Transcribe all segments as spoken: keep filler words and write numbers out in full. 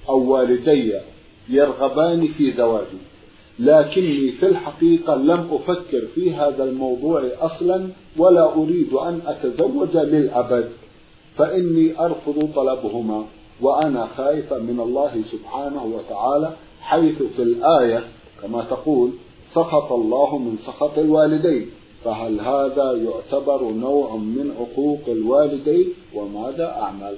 أو والدي يرغبان في زواجي، لكني في الحقيقة لم أفكر في هذا الموضوع أصلا ولا أريد أن أتزوج للأبد، فإني أرفض طلبهما، وأنا خائفة من الله سبحانه وتعالى، حيث في الآية كما تقول سخط الله من سخط الوالدين، فهل هذا يعتبر نوع من عقوق الوالدين؟ وماذا أعمل؟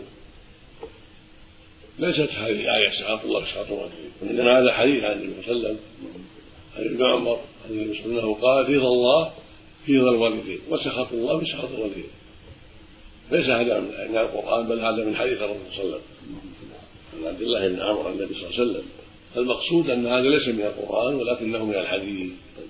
ليست هذه الآية سخط الله سخط الوالدين، إنما هذا حديث عن النبي صلى الله عليه وسلم عن ابن عمر عن النبي صلى الله عليه وسلم قال رضا الله في رضا الوالدين وسخط الله في سخط الوالدين. ليس هذا من القرآن، بل هذا من حديث الرسول صلى الله عليه وسلم عن عبد الله بن عمرو عن النبي صلى الله عليه وسلم. المقصود أن هذا ليس من القرآن ولكنه من الحديث.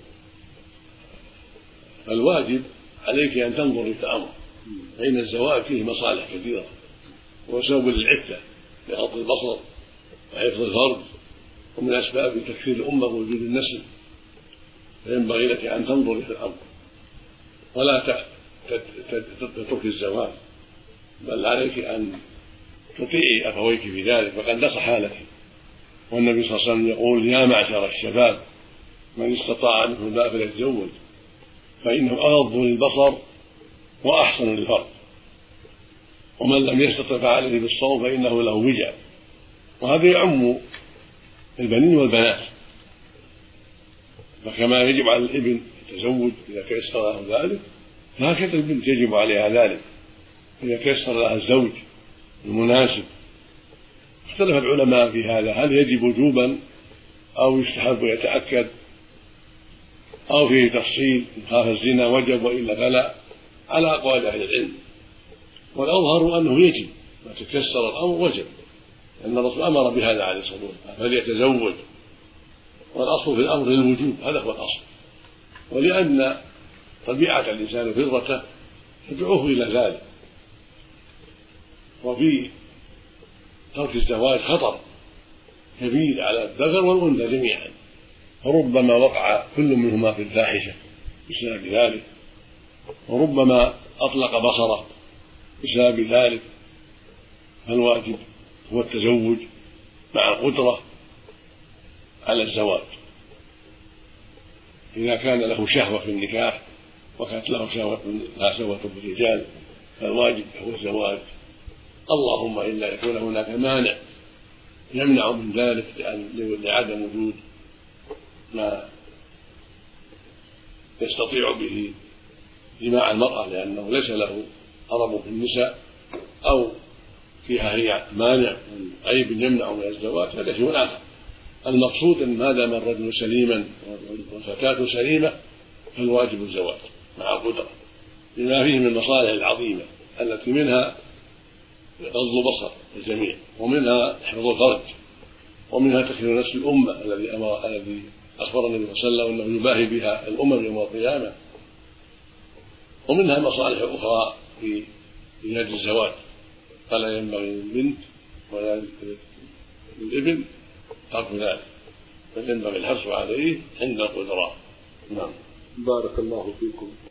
فالواجب عليك أن تنظر للتأمر، فإن الزواج فيه مصالح كثيرة، وسبب للعفة بغض البصر وحفظ الفرج، ومن أسباب تكثير الأمة ووجود النسل، فينبغي لك أن تنظر في الأمر ولا تترك الزواج، بل عليك أن تطيعي أبويك في ذلك، فقد نصح لك. والنبي صلى الله عليه وسلم يقول يا معشر الشباب من استطاع منكم الباء فليتزوج فإنه أغض للبصر وأحسن للفرج، ومن لم يستطع فعليه بالصوم فإنه له وجع. وهذا يعم البنين والبنات، فكما يجب على الابن التزوج إذا تيسر له ذلك، فهكذا البنت يجب عليها ذلك إذا تيسر لها الزوج المناسب. اختلف العلماء في هذا، هل يجب وجوبا أو يستحب ويتأكد أو فيه تفصيل، إن خاف الزنا وجب وإلا فلا، على أقوال أهل العلم. والأظهر أنه يجب، ما تتيسر الأمر وجب، لأن الرسول أمر بهذا عليه الصلاة والسلام فليتزوج، والأصل في الأمر للوجوب، هذا هو الأصل. ولأن طبيعة الإنسان وفطرته تدعوه إلى ذلك. وفي ترك الزواج خطر كبير على الذكر والأنثى جميعا، فربما وقع كل منهما في الفاحشة بسبب ذلك، وربما أطلق بصره بسبب ذلك. فالواجب هو التزوج مع القدرة على الزواج. إذا كان له شهوة في النكاح وكانت له شهوة لا شهوة بالرجال فالواجب هو الزواج، اللهم إلا يكون هناك مانع يمنع من ذلك لعدم وجود ما يستطيع به جماع المرأة، لأنه ليس له أرب في النساء أو فيها هي مانع من عيب يمنع من الزواج، هذا شيء آخر. المقصود أن ما دام الرجل سليما والفتاة سليمة فالواجب الزواج مع القدرة، لما فيه من المصالح العظيمة التي منها غض البصر الجميع، ومنها حفظ الفرج، ومنها تكثير نسل الأمة الذي أمر الذي أخبر النبي صلى الله عليه وسلم أنه يباهي بها الأمم يوم القيامة، ومنها مصالح أخرى في إيجاد الزواج، فلا ينبغي للبنت ولا للابن ترك ذلك، بل ينبغي الحرص عليه عند القدرة. نعم. بارك الله فيكم.